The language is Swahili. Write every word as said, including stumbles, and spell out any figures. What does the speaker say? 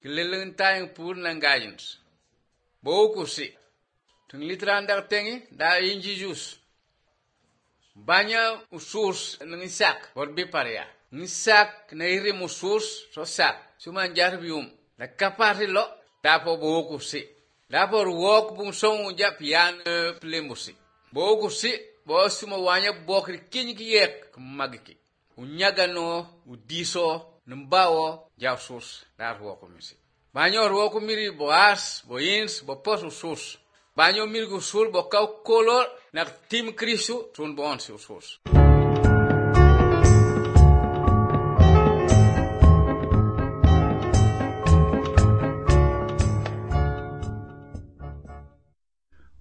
Kililin tayong pur ng gayons. Boku si. Tung litran dar tengi da inji jus. Banya usus ng isak borbi paria. Nisak na iri musus so sak. Sumanjar bium. Nakapari lo. Dapo boku si. Dapo ruok pung song ja pian plemusi. Boku si. Bosu mawanya bokri kini kiyek magiki. Unyaga no udiso numbawo jausus dar ruok misi. Banyo ruok miri boas boins bopos usus. Banyo miri gusul bokau kolor nak tim krisu tun bon si usus.